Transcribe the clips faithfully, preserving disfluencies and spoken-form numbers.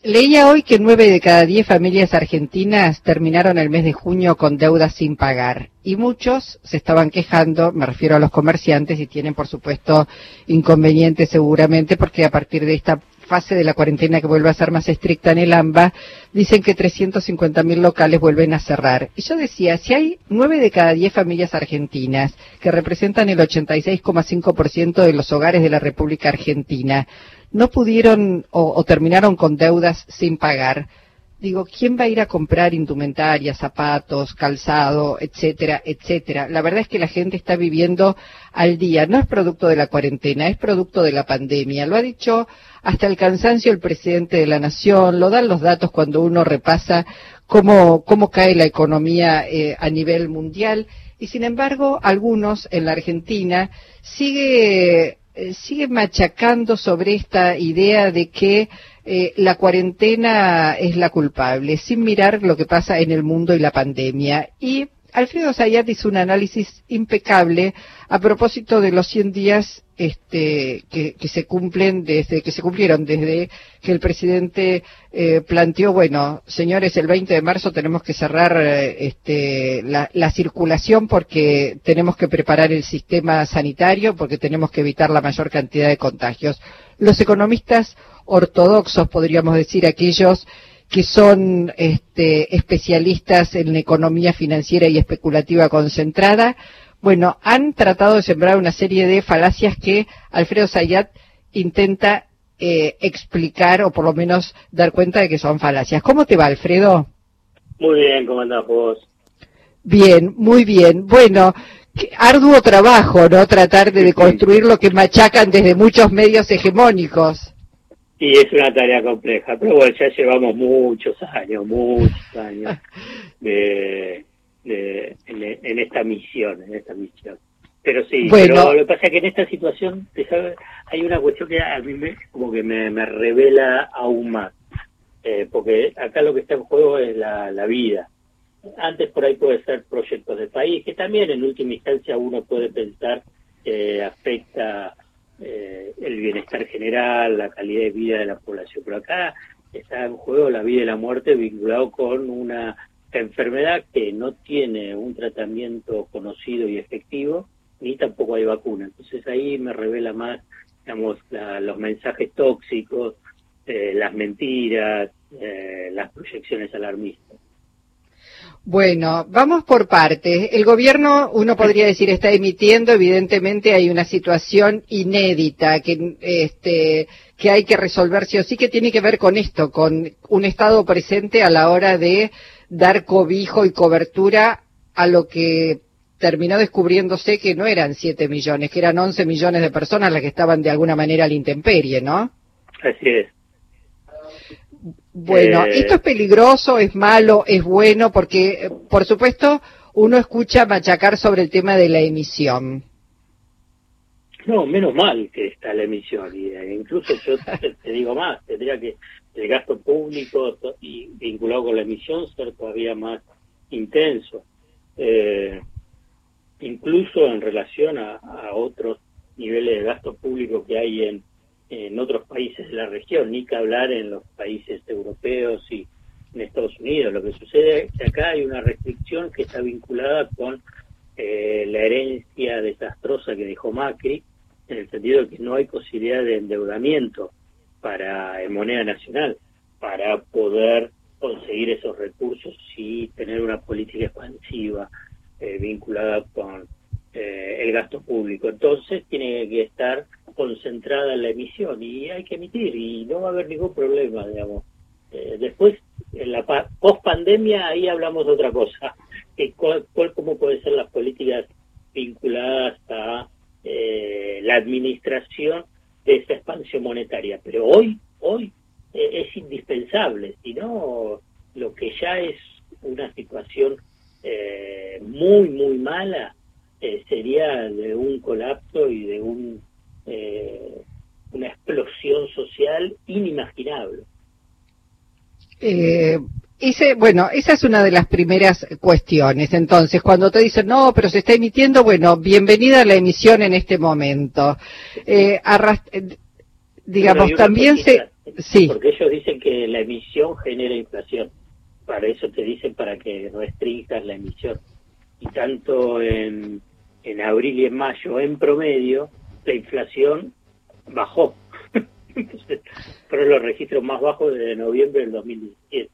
Leía hoy que nueve de cada diez familias argentinas terminaron el mes de junio con deudas sin pagar y muchos se estaban quejando, me refiero a los comerciantes, y tienen por supuesto inconvenientes seguramente porque a partir de esta fase de la cuarentena que vuelve a ser más estricta en el AMBA, dicen que trescientos cincuenta mil locales vuelven a cerrar. Y yo decía, si hay nueve de cada diez familias argentinas que representan el ochenta y seis coma cinco por ciento de los hogares de la República Argentina, no pudieron o, o terminaron con deudas sin pagar, digo, ¿quién va a ir a comprar indumentaria, zapatos, calzado, etcétera, etcétera? La verdad es que la gente está viviendo al día, no es producto de la cuarentena, es producto de la pandemia. Lo ha dicho hasta el cansancio el presidente de la Nación, lo dan los datos cuando uno repasa cómo, cómo cae la economía eh, a nivel mundial, y sin embargo, algunos en la Argentina sigue... sigue machacando sobre esta idea de que eh, la cuarentena es la culpable, sin mirar lo que pasa en el mundo y la pandemia. Y Alfredo Zayat hizo un análisis impecable a propósito de los cien días este, que, que se cumplen desde que se cumplieron desde que el presidente eh, planteó, bueno, señores, el veinte de marzo tenemos que cerrar eh, este, la, la circulación porque tenemos que preparar el sistema sanitario, porque tenemos que evitar la mayor cantidad de contagios. Los economistas ortodoxos, podríamos decir, aquellos que son este, especialistas en la economía financiera y especulativa concentrada, bueno, han tratado de sembrar una serie de falacias que Alfredo Zayat intenta eh, explicar o por lo menos dar cuenta de que son falacias. ¿Cómo te va, Alfredo? Muy bien, ¿cómo andás vos? Bien, muy bien. Bueno, qué arduo trabajo, ¿no? Tratar de deconstruir lo que machacan desde muchos medios hegemónicos. Y es una tarea compleja, pero bueno, ya llevamos muchos años, muchos años de, de en, en esta misión, en esta misión. Pero sí, bueno. Pero lo que pasa es que en esta situación, ¿sabes? Hay una cuestión que a mí me, como que me, me revela aún más, eh, porque acá lo que está en juego es la, la vida. Antes por ahí puede ser proyectos de país, que también en última instancia uno puede pensar que afecta Eh, el bienestar general, la calidad de vida de la población, pero acá está en juego la vida y la muerte vinculado con una enfermedad que no tiene un tratamiento conocido y efectivo, ni tampoco hay vacuna. Entonces ahí me revela más, digamos, la, los mensajes tóxicos, eh, las mentiras, eh, las proyecciones alarmistas. Bueno, vamos por partes. El gobierno, uno podría decir, está emitiendo, evidentemente hay una situación inédita que este que hay que resolver sí o sí, que tiene que ver con esto, con un Estado presente a la hora de dar cobijo y cobertura a lo que terminó descubriéndose que no eran siete millones, que eran once millones de personas las que estaban de alguna manera a la intemperie, ¿no? Así es. Bueno, eh... ¿esto es peligroso, es malo, es bueno? Porque, por supuesto, uno escucha machacar sobre el tema de la emisión. No, menos mal que está la emisión. Y eh, incluso yo te, te digo más, tendría que el gasto público y vinculado con la emisión ser todavía más intenso. Eh, incluso en relación a, a otros niveles de gasto público que hay en en otros países de la región, ni que hablar en los países europeos y en Estados Unidos. Lo que sucede es que acá hay una restricción que está vinculada con eh, la herencia desastrosa que dejó Macri, en el sentido de que no hay posibilidad de endeudamiento para en moneda nacional, para poder conseguir esos recursos y tener una política expansiva eh, vinculada con eh, el gasto público. Entonces tiene que estar concentrada en la emisión y hay que emitir y no va a haber ningún problema, digamos. Eh, después, en la post-pandemia, ahí hablamos de otra cosa, que cuál, cuál, cómo pueden ser las políticas vinculadas a eh, la administración de esa expansión monetaria. Pero hoy, hoy eh, es indispensable, si no, lo que ya es una situación eh, muy, muy mala, eh, sería de un colapso y de un Eh, una explosión social inimaginable. Eh, ese, bueno, esa es una de las primeras cuestiones. Entonces, cuando te dicen, no, pero se está emitiendo, bueno, bienvenida a la emisión en este momento. Eh, arrast- digamos, bueno, también cosita, se... Sí. Porque ellos dicen que la emisión genera inflación. Para eso te dicen para que restringas la emisión. Y tanto en, en abril y en mayo, en promedio, la inflación bajó. Entonces, fueron los registros más bajos desde noviembre del dos mil diecisiete.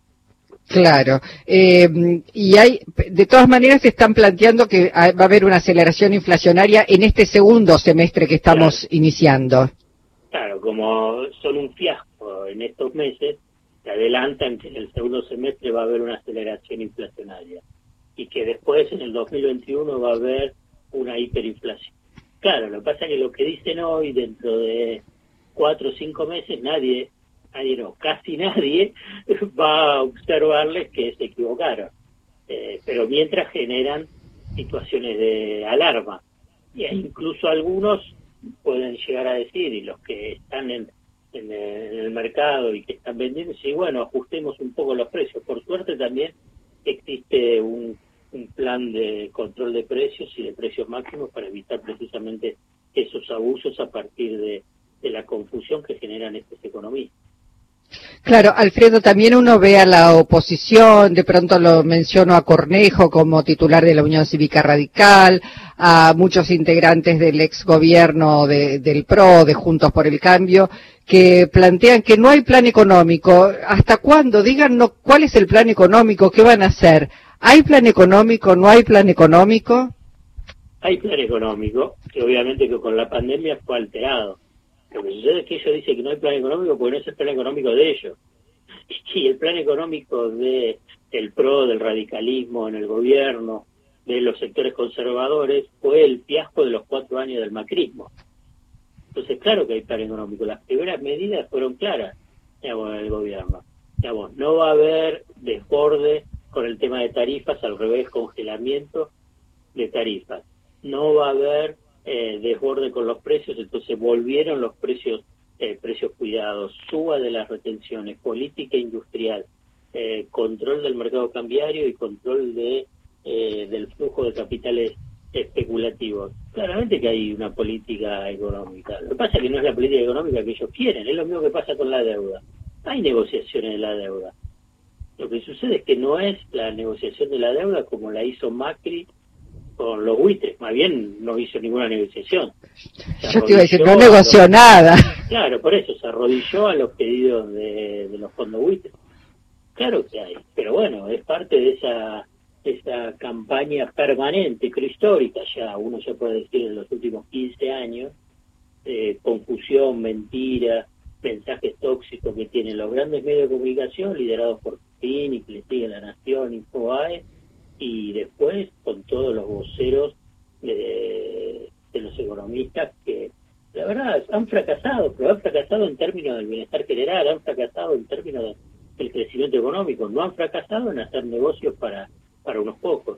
Claro, eh, y hay, de todas maneras se están planteando que va a haber una aceleración inflacionaria en este segundo semestre que estamos Claro. iniciando. Claro, como son un fiasco en estos meses, se adelantan que en el segundo semestre va a haber una aceleración inflacionaria y que después en el dos mil veintiuno va a haber una hiperinflación. Claro, lo que pasa es que lo que dicen hoy, dentro de cuatro o cinco meses, nadie, nadie no, casi nadie va a observarles que se equivocaron. Eh, pero mientras generan situaciones de alarma. Y incluso algunos pueden llegar a decir, y los que están en, en, en el mercado y que están vendiendo, sí, bueno, ajustemos un poco los precios. Por suerte también existe un, un plan de control de precios y de precios máximos para evitar precisamente esos abusos a partir de, de la confusión que generan estos economistas. Claro, Alfredo, también uno ve a la oposición, de pronto lo menciono a Cornejo como titular de la Unión Cívica Radical, a muchos integrantes del ex gobierno de, del P R O, de Juntos por el Cambio, que plantean que no hay plan económico. ¿Hasta cuándo? Díganos cuál es el plan económico, qué van a hacer. ¿Hay plan económico, no hay plan económico? Hay plan económico, que obviamente que con la pandemia fue alterado. Lo que sucede es que ellos dicen que no hay plan económico porque no es el plan económico de ellos. Y el plan económico de del P R O, del radicalismo en el gobierno, de los sectores conservadores, fue el fiasco de los cuatro años del macrismo. Entonces, claro que hay plan económico. Las primeras medidas fueron claras, digamos, en el gobierno. Digamos, no va a haber desborde con el tema de tarifas, al revés, congelamiento de tarifas. No va a haber eh, desborde con los precios, entonces volvieron los precios eh, precios cuidados, suba de las retenciones, política industrial, eh, control del mercado cambiario y control de eh, del flujo de capitales especulativos. Claramente que hay una política económica. Lo que pasa es que no es la política económica que ellos quieren, es lo mismo que pasa con la deuda. Hay negociaciones de la deuda. Lo que sucede es que no es la negociación de la deuda como la hizo Macri con los buitres, más bien no hizo ninguna negociación. Yo te iba a decir, no negoció los, nada. Claro, por eso se arrodilló a los pedidos de, de los fondos buitres. Claro que hay, pero bueno, es parte de esa esa campaña permanente, histórica ya, uno ya puede decir en los últimos quince años, eh, confusión, mentira, mensajes tóxicos que tienen los grandes medios de comunicación, liderados por Pini, que le sigue La Nación, Infobae, y después con todos los voceros de, de los economistas que, la verdad, han fracasado, pero han fracasado en términos del bienestar general, han fracasado en términos de, del crecimiento económico, no han fracasado en hacer negocios para para unos pocos.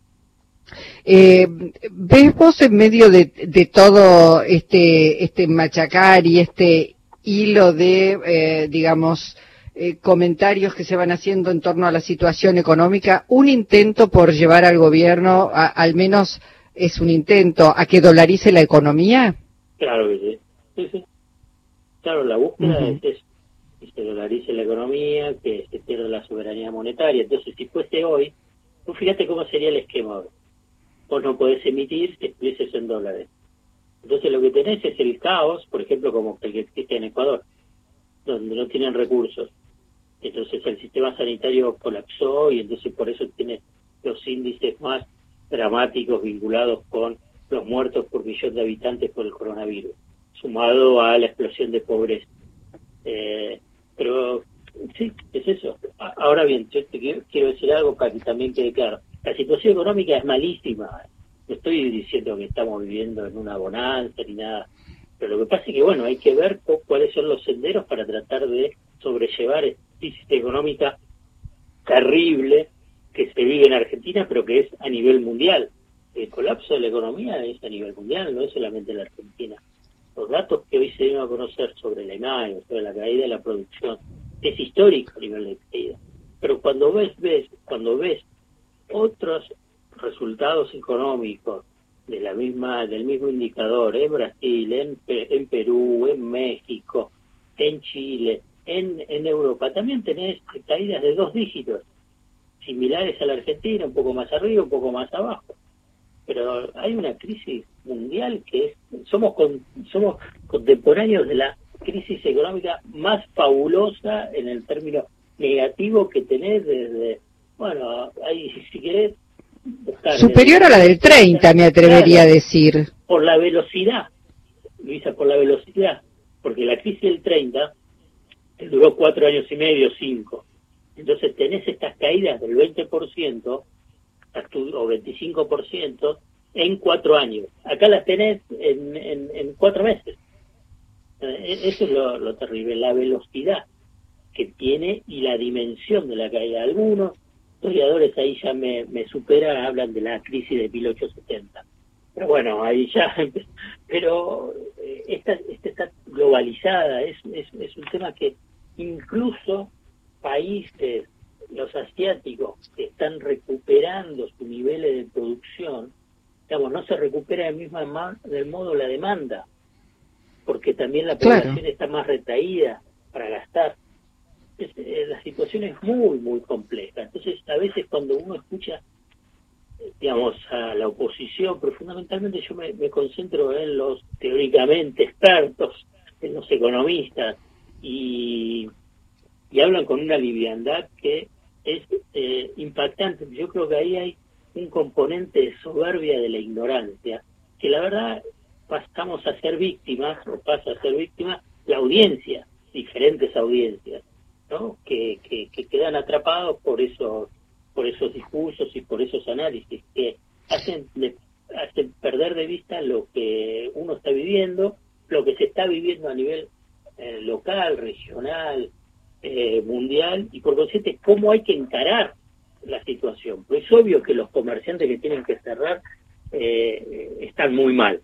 Eh, ¿Ves vos en medio de, de todo este este machacar y este hilo de, eh, digamos, eh, comentarios que se van haciendo en torno a la situación económica, un intento por llevar al gobierno, a, al menos es un intento, a que dolarice la economía? Claro que sí. Sí, sí. Claro, la búsqueda Uh-huh. es eso, que se dolarice la economía, que se pierda la soberanía monetaria. Entonces, si fuese hoy, tú fíjate cómo sería el esquema hoy. Vos no podés emitir si explices en dólares. Entonces lo que tenés es el caos, por ejemplo, como el que existe en Ecuador, donde no tienen recursos. Entonces el sistema sanitario colapsó y entonces por eso tiene los índices más dramáticos vinculados con los muertos por millón de habitantes por el coronavirus, sumado a la explosión de pobreza. Eh, pero sí, es eso. Ahora bien, yo te quiero, quiero decir algo para que también quede claro. La situación económica es malísima. No estoy diciendo que estamos viviendo en una bonanza ni nada. Pero lo que pasa es que, bueno, hay que ver cuáles son los senderos para tratar de sobrellevar esta crisis económica terrible que se vive en Argentina, pero que es a nivel mundial. El colapso de la economía es a nivel mundial, no es solamente en la Argentina. Los datos que hoy se deben a conocer sobre la imagen, sobre la caída de la producción, es histórico a nivel de caída. Pero cuando ves, ves, cuando ves otros resultados económicos de la misma, del mismo indicador en Brasil, en, en Perú, en México, en Chile, en, en Europa, también tenés caídas de dos dígitos, similares a la Argentina, un poco más arriba, un poco más abajo. Pero hay una crisis mundial que es, somos con, somos contemporáneos de la crisis económica más fabulosa en el término negativo que tenés desde, bueno, ahí si querés buscar... Superior a la del treinta, me atrevería claro, a decir. Por la velocidad, Luisa, por la velocidad, porque la crisis del treinta que duró cuatro años y medio, cinco. Entonces tenés estas caídas del veinte por ciento o veinticinco por ciento en cuatro años. Acá las tenés en, en, en cuatro meses. Eso es lo, lo terrible, la velocidad que tiene y la dimensión de la caída. Algunos historiadores ahí ya me, me superan, hablan de la crisis de mil ochocientos setenta. Pero bueno, ahí ya... Pero esta, esta está globalizada, es, es, es un tema que incluso países, los asiáticos, que están recuperando sus niveles de producción, digamos, no se recupera del mismo del modo la demanda, porque también la población claro. está más retraída para gastar. Es, eh, la situación es muy, muy compleja. Entonces, a veces cuando uno escucha, digamos, a la oposición, pero fundamentalmente yo me, me concentro en los teóricamente expertos, en los economistas, y, y hablan con una liviandad que es eh, impactante. Yo creo que ahí hay un componente de soberbia de la ignorancia, que la verdad pasamos a ser víctimas, o pasa a ser víctimas, la audiencia, diferentes audiencias, ¿no? Que, que, que quedan atrapados por esos, por esos discursos y por esos análisis que hacen, de, hacen perder de vista lo que uno está viviendo, lo que se está viviendo a nivel eh, local, regional, eh, mundial, y por consiguiente cómo hay que encarar la situación. Pues es obvio que los comerciantes que tienen que cerrar eh, están muy mal.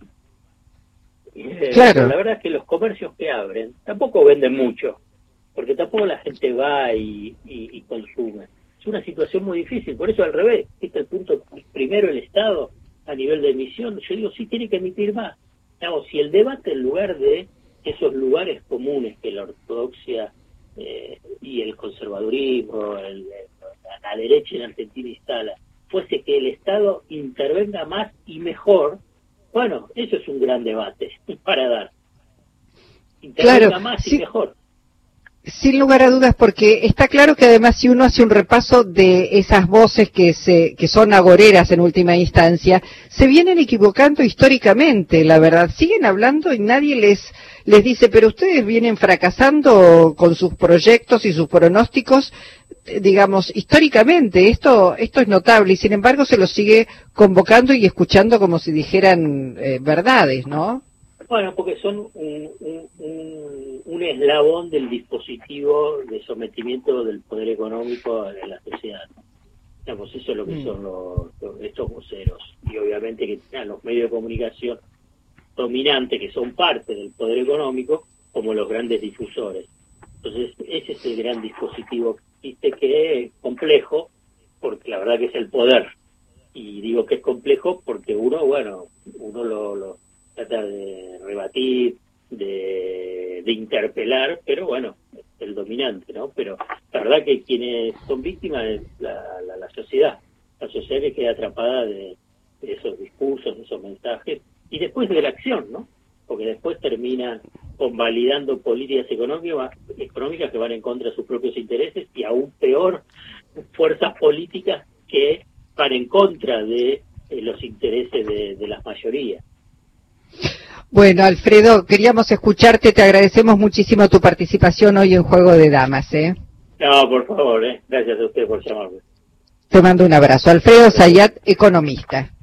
Eh, claro. La verdad es que los comercios que abren tampoco venden mucho, porque tampoco la gente va y, y, y consume. Es una situación muy difícil, por eso al revés, este es el punto primero, el Estado a nivel de emisión, yo digo, sí tiene que emitir más. Digamos, si el debate en lugar de esos lugares comunes que la ortodoxia eh, y el conservadurismo, el, la derecha en Argentina instala, fuese que el Estado intervenga más y mejor, bueno, eso es un gran debate para dar. Intervenga claro, más sí, y mejor. Sin lugar a dudas, porque está claro que además si uno hace un repaso de esas voces que se que son agoreras en última instancia, se vienen equivocando históricamente, la verdad. Siguen hablando y nadie les les dice, pero ustedes vienen fracasando con sus proyectos y sus pronósticos, digamos, históricamente. Esto esto es notable y sin embargo se los sigue convocando y escuchando como si dijeran eh, verdades, ¿no? Bueno, porque son un, un, un, un eslabón del dispositivo de sometimiento del poder económico a la sociedad. Digamos, eso es lo que mm. son los, los, estos voceros. Y obviamente que tengan los medios de comunicación dominantes, que son parte del poder económico, como los grandes difusores. Entonces, ese es el gran dispositivo que es complejo, porque la verdad que es el poder. Y digo que es complejo porque uno, bueno, uno lo... lo trata de rebatir, de, de interpelar, pero bueno, el dominante, ¿no? Pero la verdad que quienes son víctimas es la, la, la sociedad, la sociedad que queda atrapada de, de esos discursos, de esos mensajes, y después de la acción, ¿no? Porque después terminan convalidando políticas económicas, económicas que van en contra de sus propios intereses, y aún peor, fuerzas políticas que van en contra de eh, los intereses de, de las mayorías. Bueno, Alfredo, queríamos escucharte, te agradecemos muchísimo tu participación hoy en Juego de Damas, ¿eh? No, por favor, ¿eh? Gracias a usted por llamarme. Te mando un abrazo. Alfredo Zayat, economista.